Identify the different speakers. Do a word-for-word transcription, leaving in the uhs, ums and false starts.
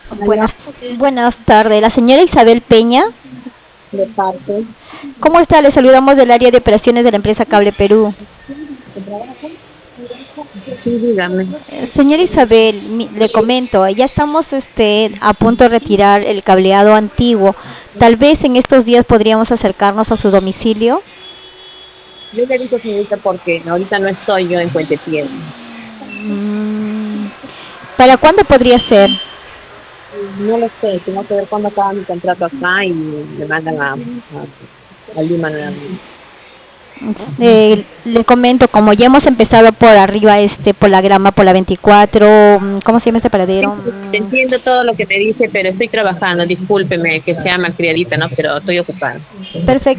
Speaker 1: Buenas,
Speaker 2: Hola,
Speaker 1: buenas tardes, la señora Isabel Peña.
Speaker 2: de parte.
Speaker 1: ¿Cómo está? Le saludamos del área de operaciones de la empresa Cable Perú.
Speaker 2: Sí, dígame.
Speaker 1: Eh, Señora Isabel, mi- le comento, ya estamos este, a punto de retirar el cableado antiguo. Tal vez en estos días podríamos acercarnos a su domicilio.
Speaker 2: Yo le digo, señorita, porque ahorita no estoy yo en Puente Piedra.
Speaker 1: Mm, ¿Para cuándo podría ser?
Speaker 2: No lo sé, tengo que ver cuándo acaba mi contrato acá y me mandan a, a, a Lima nuevamente.
Speaker 1: Eh, le comento, como ya hemos empezado por arriba, este, por la grama, por la veinticuatro, mm, ¿cómo se llama este
Speaker 2: Sí,
Speaker 1: paradero?
Speaker 2: sí,
Speaker 1: Mm,
Speaker 2: entiendo todo lo que me dice, pero estoy trabajando. Discúlpeme que sea malcriadita, ¿no? Pero estoy ocupada.
Speaker 1: Perfecto.